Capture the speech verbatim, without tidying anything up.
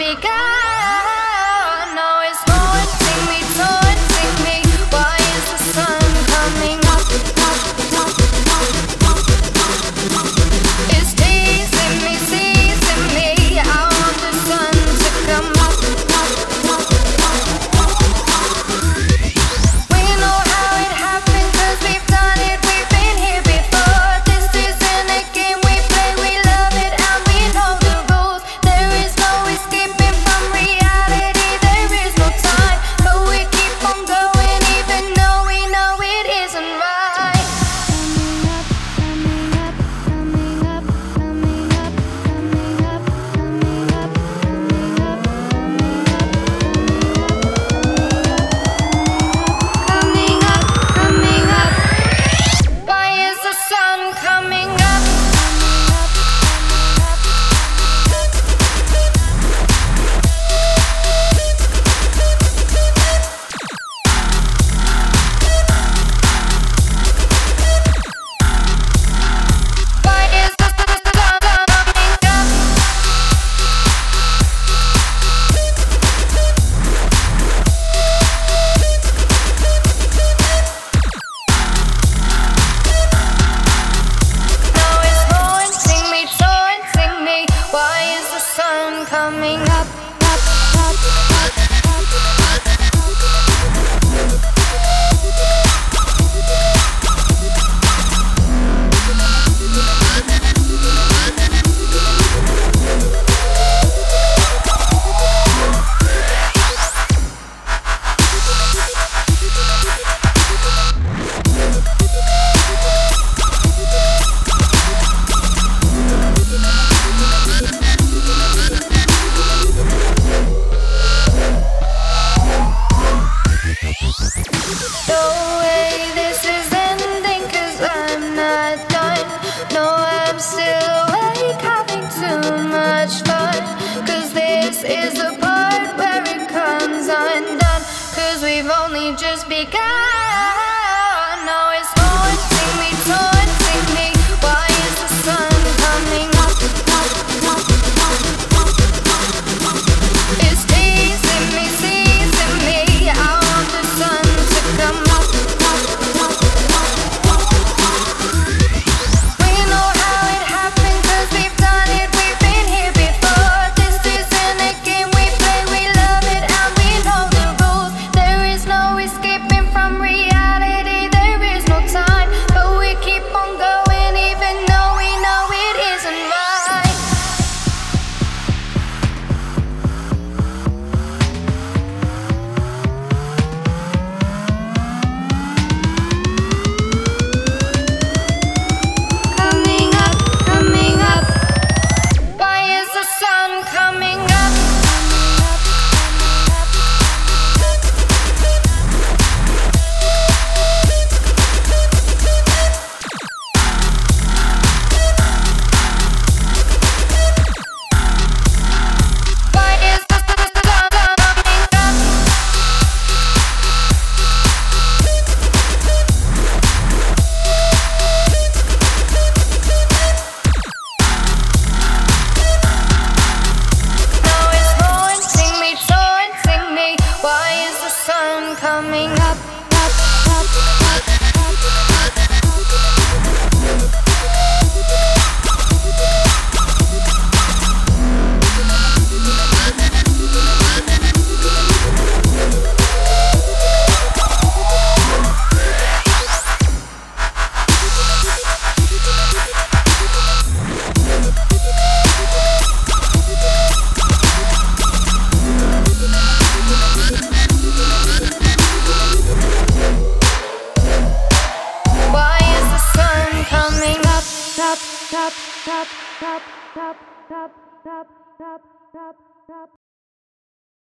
begun. Now it's haunting me, taunting me. Why is the sun coming up? It's teasing me, teasing me. I want the sun to come up. We know how it happened 'cause we've done it. We've been here before. This isn't a game we play. We love it and we know the rules. There is no escaping from reality. There is no time, but we keep on going even though we know it isn't right. Coming up, coming up, coming up, coming up, coming up, coming up, coming up, coming up. Why is the sun coming up? Why is the sun coming up? Now it's haunting me, taunting me. Why is the sun coming up? Up, up, up, no way this is ending 'cause I'm not done. No, I'm still awake having too much fun 'cause this is the part where it comes undone 'cause we've only just begun. Now it's haunting me, taunting me. Why is the sun coming up? It's teasing me, teasing me. I want the sun to come up. We know how it happened 'cause we've done it. We've been here before. This isn't a game we play. We love it and we know the rules. There is no escaping from reality. There is no time, but we keep on going even though we know it isn't right. Coming up, coming up. Why is the sun coming up? Why is the sun coming up? Now it's haunting me, taunting me. Why is the sun coming up? Up, up, up, Why is the sun coming up? Up, up, up, up, up, up, up, up, up, up.